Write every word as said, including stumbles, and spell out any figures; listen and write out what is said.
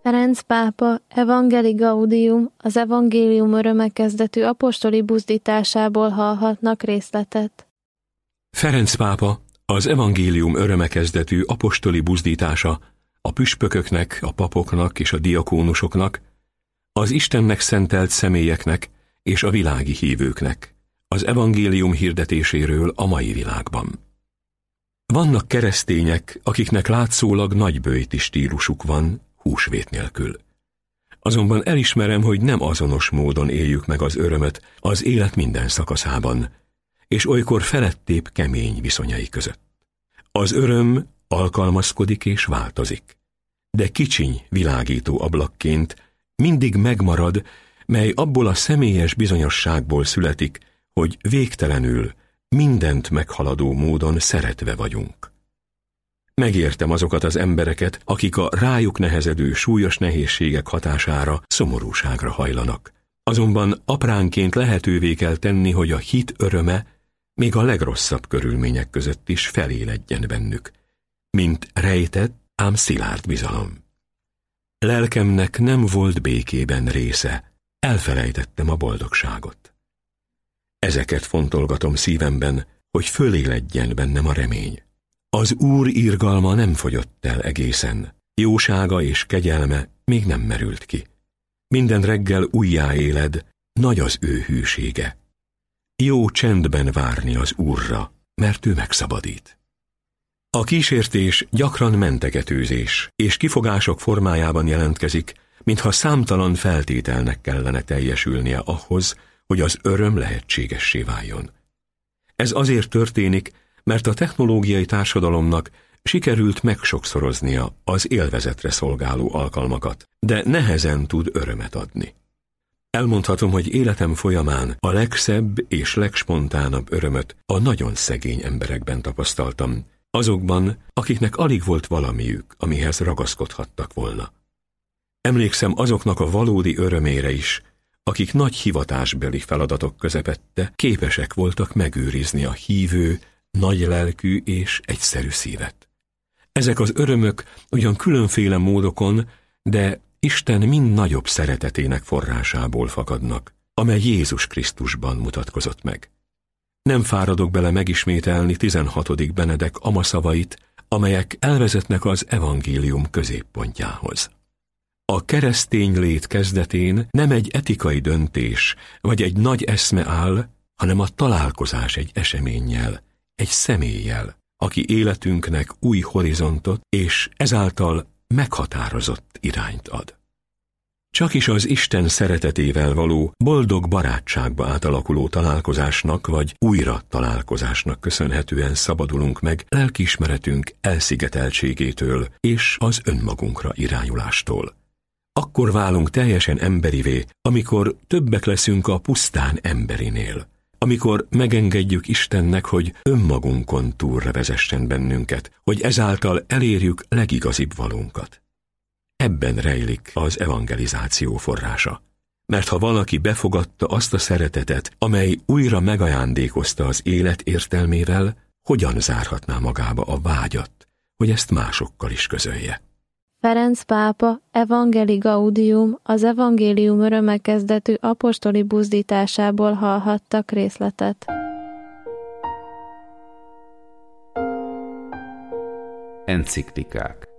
Ferenc pápa Evangelii Gaudium, az evangélium öröme kezdetű apostoli buzdításából hallhatnak részletet. Ferenc pápa az evangélium öröme kezdetű apostoli buzdítása a püspököknek, a papoknak és a diakónusoknak, az Istennek szentelt személyeknek és a világi hívőknek, az evangélium hirdetéséről a mai világban. Vannak keresztények, akiknek látszólag nagyböjti stílusuk van, húsvét nélkül. Azonban elismerem, hogy nem azonos módon éljük meg az örömet az élet minden szakaszában, és olykor felettébb kemény viszonyai között. Az öröm alkalmazkodik és változik, de kicsiny világító ablakként mindig megmarad, mely abból a személyes bizonyosságból születik, hogy végtelenül, mindent meghaladó módon szeretve vagyunk. Megértem azokat az embereket, akik a rájuk nehezedő súlyos nehézségek hatására szomorúságra hajlanak. Azonban apránként lehetővé kell tenni, hogy a hit öröme még a legrosszabb körülmények között is feléledjen bennük, mint rejtett, ám szilárd bizalom. Lelkemnek nem volt békében része, elfelejtettem a boldogságot. Ezeket fontolgatom szívemben, hogy föléledjen bennem a remény. Az Úr irgalma nem fogyott el egészen, jósága és kegyelme még nem merült ki. Minden reggel újjáéled, nagy az ő hűsége. Jó csendben várni az Úrra, mert ő megszabadít. A kísértés gyakran mentegetőzés és kifogások formájában jelentkezik, mintha számtalan feltételnek kellene teljesülnie ahhoz, hogy az öröm lehetségessé váljon. Ez azért történik, mert a technológiai társadalomnak sikerült megsokszoroznia az élvezetre szolgáló alkalmakat, de nehezen tud örömet adni. Elmondhatom, hogy életem folyamán a legszebb és legspontánabb örömöt a nagyon szegény emberekben tapasztaltam, azokban, akiknek alig volt valamiük, amihez ragaszkodhattak volna. Emlékszem azoknak a valódi örömére is, akik nagy hivatásbeli feladatok közepette képesek voltak megőrizni a hívő, nagylelkű és egyszerű szívet. Ezek az örömök ugyan különféle módokon, de Isten mind nagyobb szeretetének forrásából fakadnak, amely Jézus Krisztusban mutatkozott meg. Nem fáradok bele megismételni tizenhatodik Benedek amaszavait, amelyek elvezetnek az evangélium középpontjához. A keresztény lét kezdetén nem egy etikai döntés, vagy egy nagy eszme áll, hanem a találkozás egy eseménnyel, egy személlyel, aki életünknek új horizontot és ezáltal meghatározott irányt ad. Csakis az Isten szeretetével való boldog barátságba átalakuló találkozásnak vagy újra találkozásnak köszönhetően szabadulunk meg lelkiismeretünk elszigeteltségétől és az önmagunkra irányulástól. Akkor válunk teljesen emberivé, amikor többek leszünk a pusztán emberinél. Amikor megengedjük Istennek, hogy önmagunkon túlra vezessen bennünket, hogy ezáltal elérjük legigazibb valónkat. Ebben rejlik az evangelizáció forrása. Mert ha valaki befogadta azt a szeretetet, amely újra megajándékozta az élet értelmével, hogyan zárhatná magába a vágyat, hogy ezt másokkal is közölje? Ferenc pápa Evangelii Gaudium, az evangélium öröme kezdetű apostoli buzdításából hallhattak részletet. Enciklikák.